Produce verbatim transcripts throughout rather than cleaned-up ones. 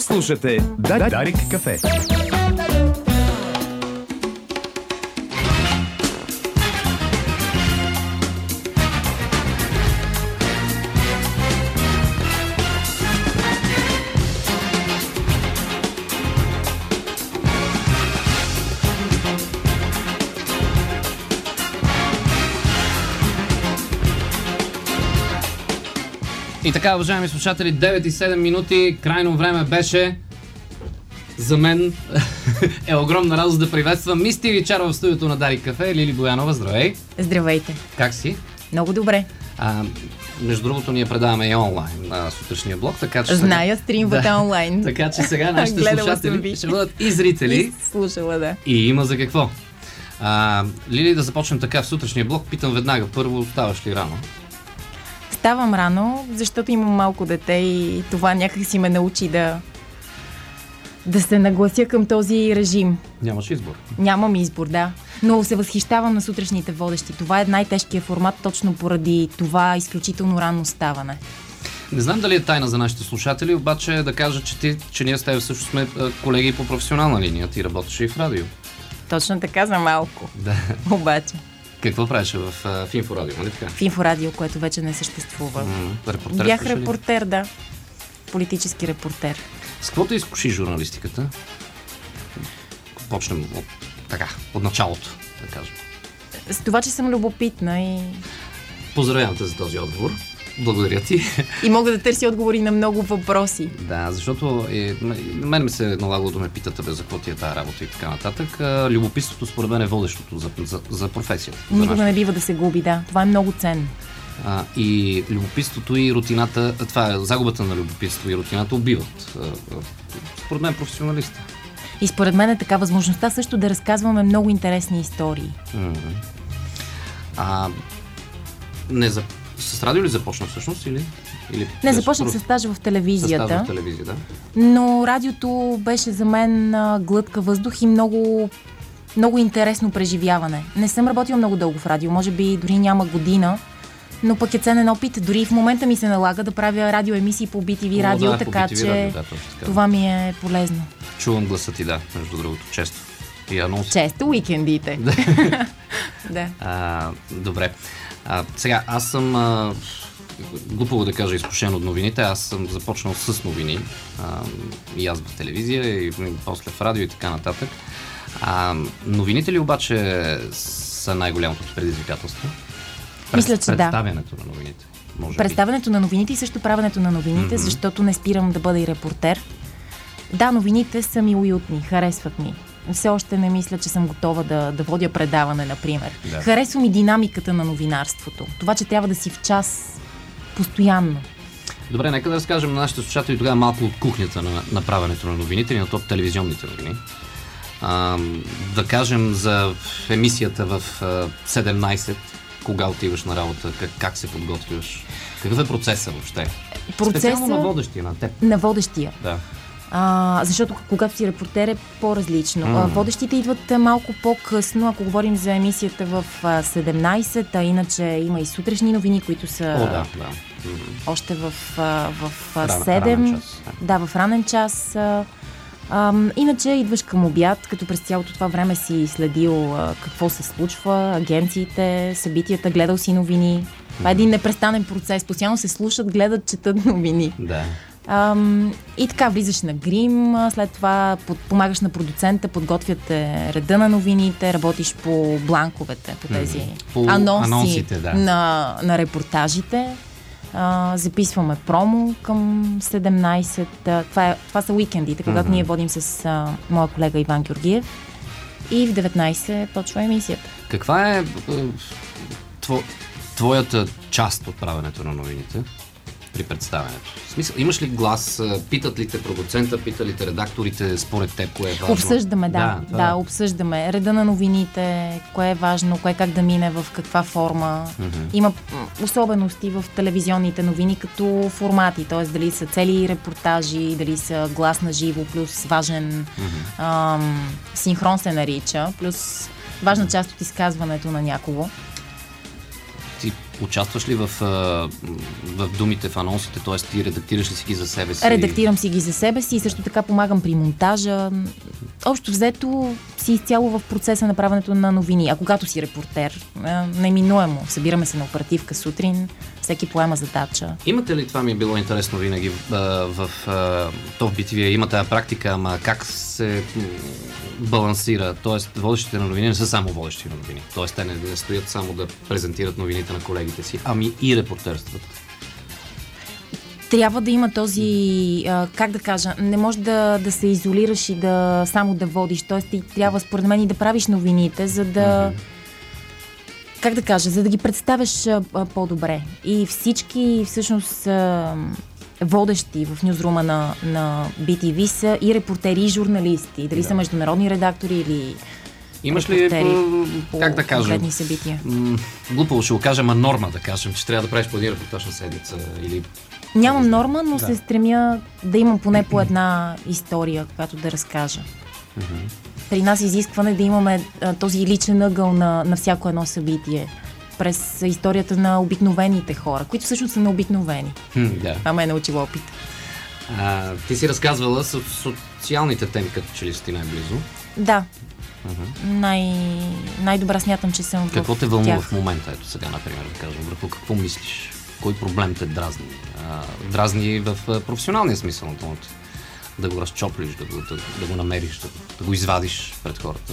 Слушате Дарик кафе. И така, уважаеми слушатели, девет и седем минути, крайно време беше. За мен е огромна радост да приветствам Мисти Ивичарова в студиото на Дарик кафе. Лили Боянова, здравей! Здравейте! Как си? Много добре. А, между другото, ние предаваме и онлайн на сутрешния блог, така че... Зная, стримвате да, онлайн. Така че сега нашите слушатели ще бъдат и зрители. И слушала, да. И има за какво. А, Лили, да започнем така в сутрешния блог. Питам веднага, първо, ставаш ли рано? Ставам рано, защото имам малко дете и това някак си ме научи да, да се наглася към този режим. Нямаш избор. Нямам избор, да. Но се възхищавам на сутрешните водещи. Това е най-тежкият формат, точно поради това изключително ранно ставане. Не знам дали е тайна за нашите слушатели, обаче да кажа, че, ти, че ние с теб също сме колеги по професионална линия. Ти работиш и в радио. Точно така, за малко. Да. Обаче. Какво правиш в, в Инфорадио, нали така? В Инфорадио, което вече не съществува. Mm, репортер. Бях репортер, да. Политически репортер. С какво те изкуши журналистиката? Почнем от, така, от началото, да кажем. С това, че съм любопитна и... Поздравявам те за този отговор. Благодаря ти. И мога да търся отговори на много въпроси. Да, защото е, на мен ми се е налагало да ме питате бе, за какво ти е тази работа и така нататък. А, любопитството според мен е водещото за, за, за професията. Никога не бива да се губи, да. Това е много ценно. А, и любопитството и рутината, това е загубата на любопитство и рутината убиват. А, според мен професионалиста. И според мен е така възможността също да разказваме много интересни истории. Mm-hmm. А, не за... С радио ли започна всъщност? Или, или не, започнах с стаж в телевизията. С стаж в телевизия, да. Но радиото беше за мен а, глътка въздух и много, много интересно преживяване. Не съм работила много дълго в радио, може би дори няма година, но пък е ценен опит. Дори в момента ми се налага да правя радиоемисии по би ти ви радио, да, така би ти ви че радио, да, така. Това ми е полезно. Чувам гласа ти, да, между другото, често. И анонси. Често уикендите. Да. А, добре. А, сега, аз съм, а, глупаво да кажа, изкушен от новините. Аз съм започнал с новини. А, и аз в телевизия, и после в радио и така нататък. А, новините ли обаче са най-голямото предизвикателство? Мисля, че да. Представянето на новините. Може Представянето би. на новините и също правенето на новините, mm-hmm. защото не спирам да бъда и репортер. Да, новините са ми уютни, харесват ми. Все още не мисля, че съм готова да, да водя предаване, например. Да. Харесвам и динамиката на новинарството. Това, че трябва да си в час постоянно. Добре, нека да разкажем на нашите слушатели тогава малко от кухнята на направенето на новините и на топ телевизионните новини. А, да кажем за емисията в седемнайсет, кога отиваш на работа, как, как се подготвяш, какъв е процесът въобще? Процеса... Специално на водещия, на теб. На водещия. Да. А, защото когато си репортер е по-различно. Mm. Водещите идват малко по-късно, ако говорим за емисията в седемнайсет, а иначе има и сутрешни новини, които са О, да, да. Mm-hmm. още в, в, в Ран, седем. Ранен час. Да, в ранен час. А, а, иначе идваш към обяд, като през цялото това време си следил а, какво се случва, агенциите, събитията, гледал си новини. Това е един непрестанен процес. Постоянно се слушат, гледат, четат новини. Да. Ам, и така влизаш на грим, след това под, помагаш на продуцента, подготвяте реда на новините, работиш по бланковете, по тези по анонси анонсите, да. на, на репортажите. А, записваме промо към седемнайсет. Това, е, това са уикендите, когато mm-hmm. ние водим с а, моя колега Иван Георгиев. И в деветнайсет почва емисията. Каква е тво, твоята част от правенето на новините при представянето? В смисъл, имаш ли глас? Питат ли те продуцента, питат ли те редакторите, според теб, кое е важно? Обсъждаме, да. Да, да, обсъждаме. Реда на новините, кое е важно, кое как да мине, в каква форма. Mm-hmm. Има особености в телевизионните новини като формати, т.е. дали са цели репортажи, дали са глас на живо, плюс важен mm-hmm. ам, синхрон се нарича, плюс важна част от изказването на някого. Ти Участваш ли в, в думите, в анонсите, т.е. ти редактираш ли си ги за себе си? Редактирам си ги за себе си и също така помагам при монтажа. Общо взето си изцяло в процеса на правенето на новини. А когато си репортер, неминуемо, събираме се на оперативка сутрин, всеки поема задача. Имате ли, това ми е било интересно винаги, в, в, в то в би ти ви има тази практика, ама как се балансира? Тоест, водещите на новини не са само водещи на новини. Тоест, те не, не стоят само да презентират новините на колегите си, ами и репортерстват. Трябва да има този, а, как да кажа, не може да, да се изолираш и да само да водиш. Тоест, ти трябва според мен и да правиш новините, за да... Mm-hmm. Как да кажа, за да ги представяш а, по-добре. И всички, всъщност, а, водещи в нюзрума на, на би ти ви са и репортери, и журналисти. Дали да. са международни редактори или имаш ли, по, как да кажем, събития. М- глупаво ще го кажем, а норма да кажем, че трябва да правиш по един репортаж на седмица или... Нямам норма, но да. се стремя да имам поне по една история, която да разкажа. Mm-hmm. При нас изискване да имаме а, този личен ъгъл на, на всяко едно събитие през историята на обикновените хора, които всъщност са необикновени. Mm, да. А ме е научил опит. А, ти си разказвала с социалните теми, като че ли си ти най-близо. Да. Uh-huh. Най- най-добре смятам, че съм какво в те вълнува тях. в момента, ето сега, например, да кажем, върху какво мислиш? Кой проблем те дразни? А, дразни в а, професионалния смисъл на думата. Да го разчоплиш, да го, да, да го намериш, да, да го извадиш пред хората.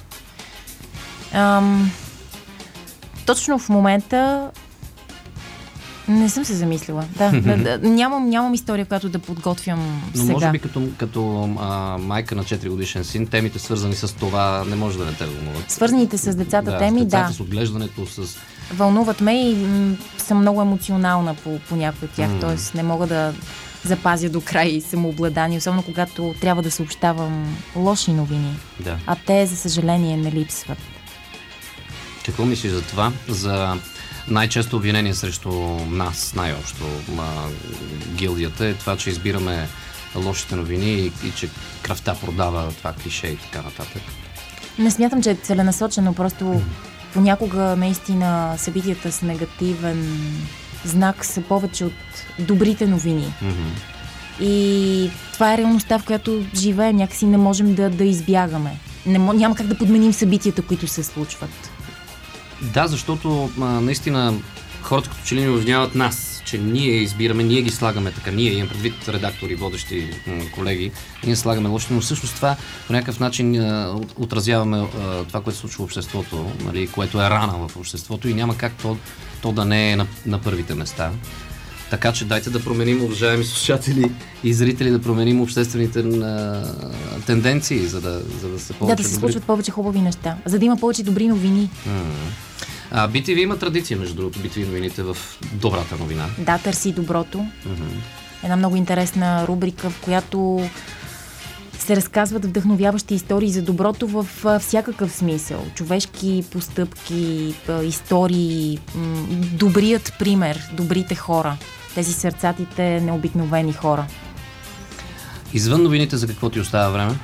Ам, точно в момента не съм се замислила. Да, да, да, нямам, нямам история, която да подготвям Но сега. може би като, като а, майка на четири годишен син, темите свързани с това не може да не те вълнуват. Свързаните с децата да, теми, с децата, да. с отглеждането, с... Вълнуват ме и м- съм много емоционална по, по някои от тях, mm. т.е. не мога да запазя до край самообладание, особено когато трябва да съобщавам лоши новини. Да. А те, за съжаление, не липсват. Какво мислиш за това? За най-често обвинение срещу нас, най-общо ма, гилдията е това, че избираме лошите новини и, и че кръвта продава това клише и така нататък. Не смятам, че е целенасочено, просто mm. понякога наистина събитията с негативен знак са повече от добрите новини. Mm-hmm. И това е реалността, в която живеем, някакси не можем да, да избягаме. Не, няма как да подменим събитията, които се случват. Да, защото а, наистина хората като че ли ни обвиняват нас, че ние избираме, ние ги слагаме така, ние имам предвид редактори, водещи м- колеги, ние слагаме лошите, но всъщност това по някакъв начин а, отразяваме а, това, което се случва в обществото, нали, което е рана в обществото и няма как то, то да не е на, на първите места. Така че дайте да променим, уважаеми слушатели и зрители, да променим обществените а, тенденции, за да, за да се повече Да, да се добри... случват повече хубави неща, за да има повече добри новини. Mm-hmm. А, би ти ви има традиция, между другото, би ти ви новините в добрата новина. Да, търси доброто. Mm-hmm. Една много интересна рубрика, в която се разказват вдъхновяващи истории за доброто в всякакъв смисъл. Човешки постъпки, истории, добрият пример, добрите хора. Тези сърцатите необикновени хора. Извън новините, за какво ти остава време?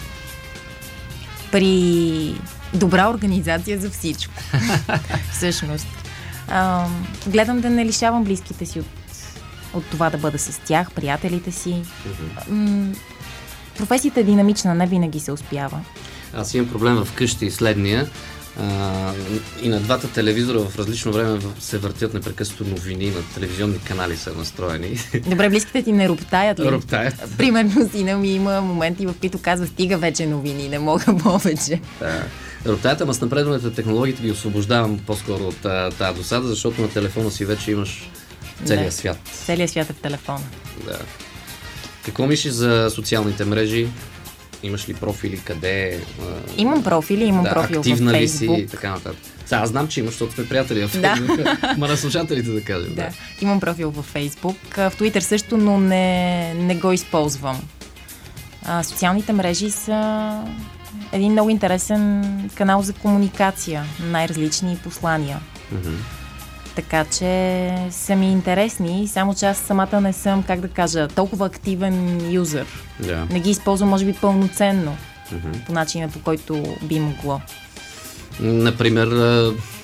При добра организация за всичко. Всъщност. А, гледам да не лишавам близките си от, от това да бъда с тях, приятелите си. Mm-hmm. М- професията е динамична, не винаги се успява. Аз имам проблем вкъщи и следния. А, и на двата телевизора в различно време се въртят непрекъснато новини, на телевизионни канали са настроени. Добре, близките ти не роптаят ли? Роптаят. Примерно сина ми има моменти, в които казва: стига вече новини, не мога повече. Да. Роптаят, ама с напредването на технологиите ги освобождавам по-скоро от тази досада, защото на телефона си вече имаш целия свят. Целият свят е в телефона. Да. Какво мислиш за социалните мрежи? Имаш ли профили, къде? Имам профили, имам да, профил в активна ли Фейсбук. си и така нататък. Сега, аз знам, че имаш, защото сме приятели в Да. Фейсбук. Ма на слушателите да кажем. Да. Да. Имам профил в Фейсбук, в Твитър също, но не, не го използвам. А, социалните мрежи са един много интересен канал за комуникация, най-различни послания. Mm-hmm. Така че са ми интересни, само че аз самата не съм, как да кажа, толкова активен юзър. Yeah. Не ги използвам, може би, пълноценно, Mm-hmm. по начина, по който би могло. Например,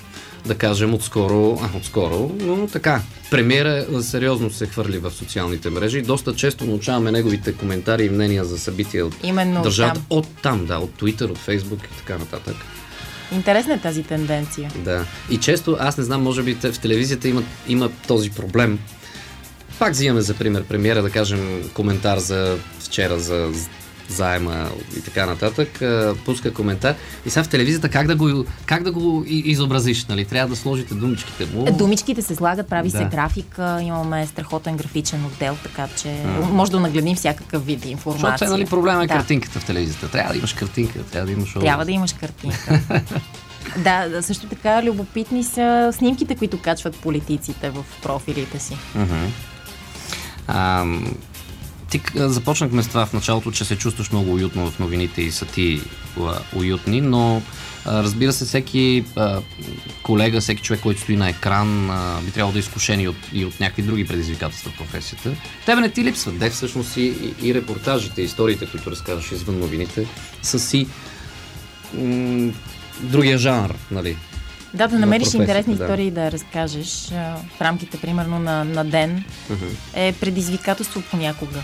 да кажем, отскоро, а, отскоро, но така, премиера сериозно се хвърли в социалните мрежи. Доста често научаваме неговите коментари и мнения за събития от Именно държавата. там. От там, да, от Twitter, от Facebook и така нататък. Интересна е тази тенденция. Да. И често, аз не знам, може би в телевизията има, има този проблем. Пак взимаме за пример премиера, да кажем, коментар за вчера, за заема и така нататък, пуска коментар и сега в телевизията как да го, как да го изобразиш, нали? Трябва да сложите думичките му. Думичките се слагат, прави Да. се графика, имаме страхотен графичен отдел, така че М. може да нагледим всякакъв вид информация. Защото е, нали, проблема е Да. картинката в телевизията. Трябва да имаш картинка, трябва да имаш образ. Трябва да имаш картинка. Да, да, също така любопитни са снимките, които качват политиците в профилите си. Мгм. Ам, Ти а, започнахме с това в началото, че се чувстваш много уютно в новините и са ти а, уютни, но а, разбира се, всеки а, колега, всеки човек, който стои на екран, а, би трябвало да е изкушен и от, и от някакви други предизвикателства в професията. Тебе не ти липсват, де всъщност и, и, и репортажите, историите, които разказваш извън новините, са си м- другия жанр, нали? Да, да намериш професията, интересни да. истории да разкажеш а, в рамките, примерно, на, на ден, Мгм. е предизвикателство понякога.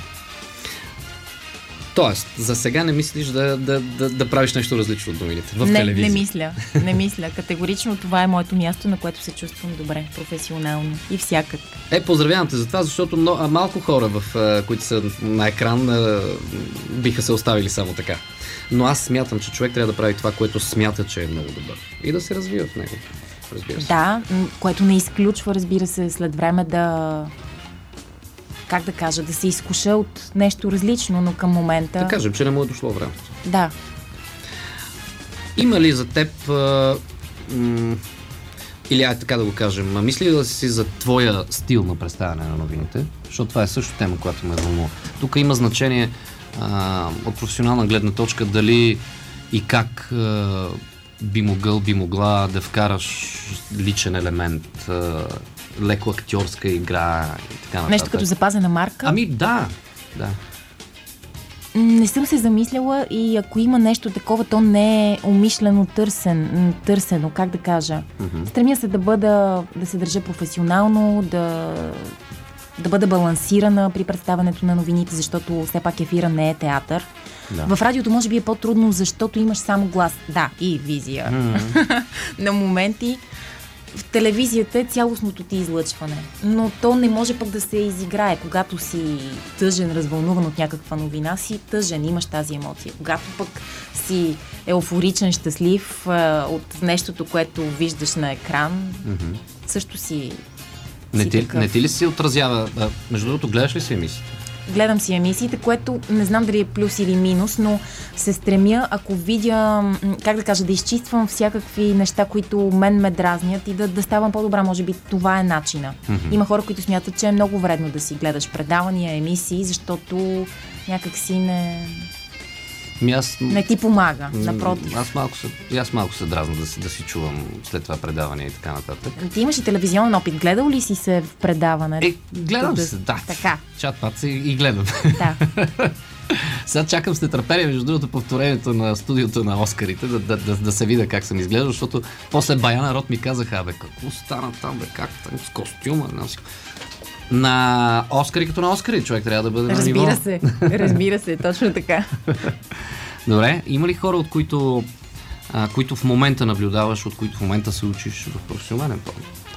Тоест, за сега не мислиш да, да, да, да правиш нещо различно от новините в не, телевизия? не мисля, не мисля. Категорично това е моето място, на което се чувствам добре, професионално и всякак. Е, поздравявам те за това, защото но, а, малко хора, в, а, които са на екран, а, биха се оставили само така. Но аз смятам, че човек трябва да прави това, което смята, че е много добър. И да се развива в него. Разбира се. Да, м, което не изключва, разбира се, след време да... Как да кажа, да се изкуша от нещо различно, но към момента... Да кажем, че не му е дошло времето. Да. Има ли за теб, а, м- или ай така да го кажем, а мисли ли да си за твоя стил на представяне на новините? Защото това е също тема, която ме вълнува. Тук има значение а, от професионална гледна точка дали и как а, би могъл, би могла да вкараш личен елемент, а, леко актьорска игра и така нататък. Нещо като запазена марка. Ами да, да. Не съм се замисляла и ако има нещо такова, то не е умишлено търсен, м, търсено, как да кажа. Мгм. Стремя се да бъда, да се държа професионално, да, да бъда балансирана при представянето на новините, защото все пак ефира не е театър. Да. В радиото може би е по-трудно, защото имаш само глас. Да, и визия. М. На моменти в телевизията е цялостното ти излъчване. Но то не може пък да се изиграе. Когато си тъжен, развълнуван от някаква новина, си тъжен, имаш тази емоция. Когато пък си еуфоричен, щастлив а, от нещото, което виждаш на екран, Мгм. също си, Не си ти, такъв. не ти ли се отразява? А, между другото, гледаш ли си емисиите? Гледам си емисиите, което не знам дали е плюс или минус, но се стремя, ако видя, м, как да кажа, да изчиствам всякакви неща, които мен ме дразнят и да, да ставам по-добра. Може би това е начина. Мгм. Има хора, които смятат, че е много вредно да си гледаш предавания, емисии, защото някак си не, Ми аз, не ти помага. м, Напротив. Аз малко се, и аз малко се дразна да, си- да си чувам след това предаване и така нататък. Ти имаш и телевизионен опит. Гледал ли си се в предаване? Е, гледам Да- се, да. Така, Чат-пат и, и гледам. да. Сега чакам с нетърпение, между другото, повторението на студиото на Оскарите, да, да, да, да се видя как съм изглеждал, защото после бая народ ми казаха, абе, какво стана там, бе, как там, с костюма, не знам си. На Оскари като на Оскари, човек трябва да бъде на ниво. Разбира се, разбира се, точно така. Добре, има ли хора, от които, а, които в момента наблюдаваш, от които в момента се учиш в професионален план?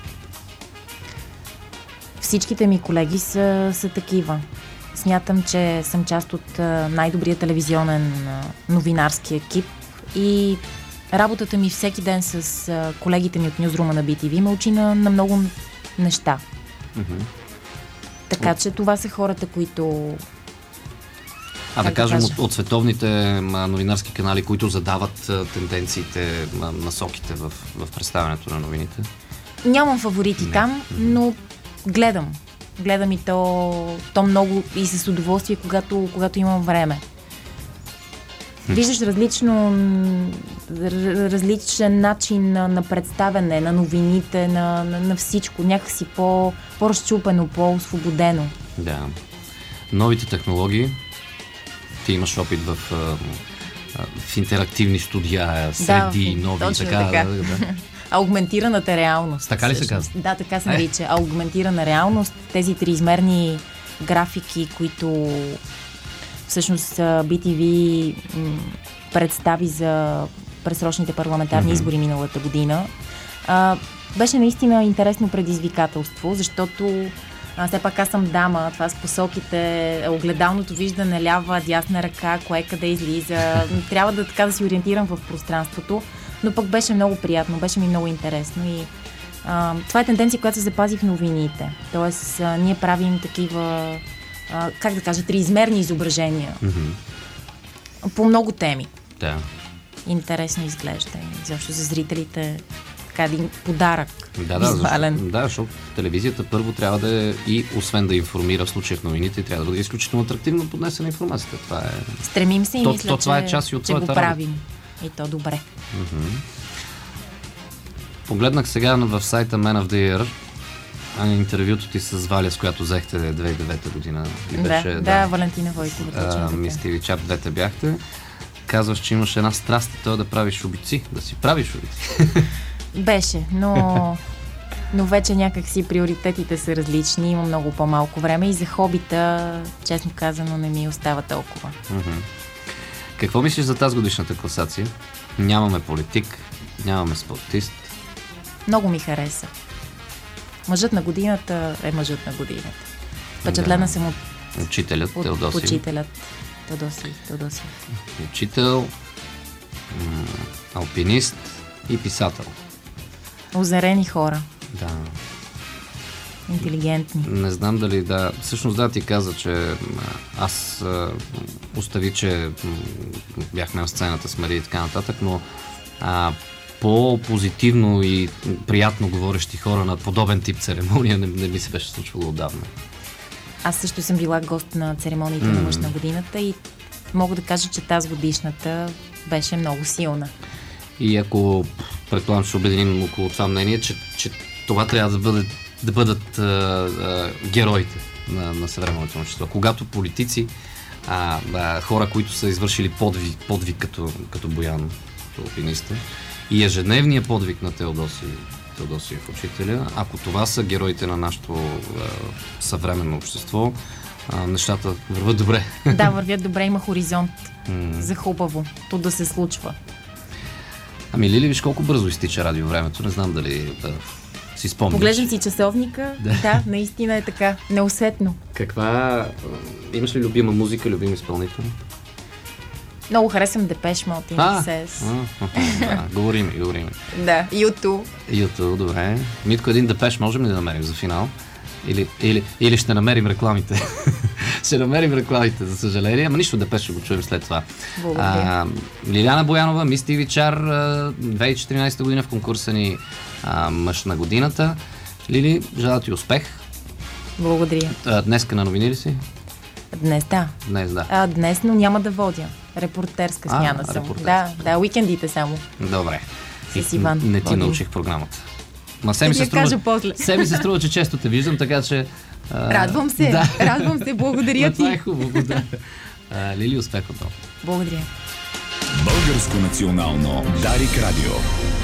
Всичките ми колеги са, са такива. Смятам, че съм част от а, най-добрия телевизионен а, новинарски екип и работата ми всеки ден с а, колегите ми от Нюзрума на Би Ти Ви ме учи на, на много неща. Мгм. Така че това са хората, които... А да Как да кажем, кажа? от, от световните м, новинарски канали, които задават а, тенденциите, м, насоките в, в представянето на новините? Нямам фаворити Не. там, но гледам. Гледам и то, то много и с удоволствие, когато, когато имам време. Виждаш различно, м, р- различен начин на, на представяне, на новините, на, на, на всичко. Някакси по, по-разчупено, по-освободено. Да. Новите технологии. Ти имаш опит в, а, а, в интерактивни студия, среди, в- нови и точно така. така. Да, да. аугментираната реалност. Така ли се казва? Да, така се нарича. Аугментирана реалност. Тези триизмерни графики, които всъщност би ти ви м- представи за предсрочните парламентарни mm-hmm. избори миналата година. А, беше наистина интересно предизвикателство, защото а, все пак аз съм дама, това с посоките, огледалното виждане, лява, дясна ръка, кое къде излиза. Трябва да така да се ориентирам в пространството, но пък беше много приятно, беше ми много интересно и а, това е тенденция, която се запази в новините. Тоест, а, ние правим такива, а, как да кажа, триизмерни изображения mm-hmm. по много теми. Да. Интересно изглежда и защо за зрителите така един подарък. Да, да, защо, да, защото телевизията първо трябва да е и освен да информира в случая в новините, трябва да бъде изключително атрактивно поднесена информацията. Това е... Стремим се и то, мисля, то, това че, е част и от че го работа. правим. И то добре. Mm-hmm. Погледнах сега в сайта Man of the Year интервюто ти с Валя, с която взехте две хиляди и девета година. Да, беше, да, да, Валентина Войкова. Мистили Чап, двете бяхте. Казваш, че имаш една страст и то да правиш обици, да си правиш обици. Беше, но, но вече някакси приоритетите са различни, има много по-малко време и за хобита, честно казано, не ми остава толкова. Mm-hmm. Какво мислиш за тази годишната класация? Нямаме политик, нямаме спортист. Много ми хареса. Мъжът на годината е мъжът на годината. Впечатлена да. съм от... Учителят от, Теодосий. Учителят Теодосий. Теодосий. Учител, м- алпинист и писател. Озарени хора. Да. Интелигентни. Не знам дали да... Всъщност да, ти каза, че аз а, остави, че бяхме на сцената с Мария и така нататък, но а, по-позитивно и приятно говорещи хора на подобен тип церемония не, не ми се беше случвало отдавна. Аз също съм била гост на церемониите mm. на мъж на годината и мога да кажа, че тази годишната беше много силна. И ако предполагам, ще обединим около това мнение, че, че това трябва да, бъде, да бъдат а, а, героите на, на съвременното общество. Когато политици, а, а, хора, които са извършили подвиг, подвиг като, като Боян, като алпиниста, и ежедневния подвиг на Теодосий, Теодосиев учителя, ако това са героите на нашето а, съвременно общество, а, нещата върват добре. Да, вървят добре, има хоризонт mm. за хубаво, то да се случва. Ами, Лили, виж колко бързо изтича радиовремето, не знам дали да си спомняш. Поглеждам си часовника, да. да, наистина е така, неусетно. Каква, имаш ли любима музика, любим изпълнител? Много харесвам Депеш Мод и Сес. Да, говорим, говорим. Да, Юту. Юту, добре. Митко, един Депеш можем ли да намерим за финал? Или, или, или ще намерим рекламите? Ще намерим рекламите, за съжаление. Ама нищо, Депеш ще го чуем след това. А, Лиляна Боянова, Мис ти ви Чар, две хиляди и четиринадесета година в конкурса ни а, Мъж на годината. Лили, желая ти успех. Благодаря. А, днеска на новини ли си? Днес, да. Днес, да. А, днес, но няма да водя. Репортерска смяна съм. Да, да, уикендите само. Добре. С Иван. Не ти водим. Научих програмата. Ма се ми се струва, се ми се струва, че често те виждам, така че... А... Радвам се, да. радвам се, благодаря ти. Това е хубаво, да. А, Лили, успех отново. Благодаря. Българско национално Дарик Радио.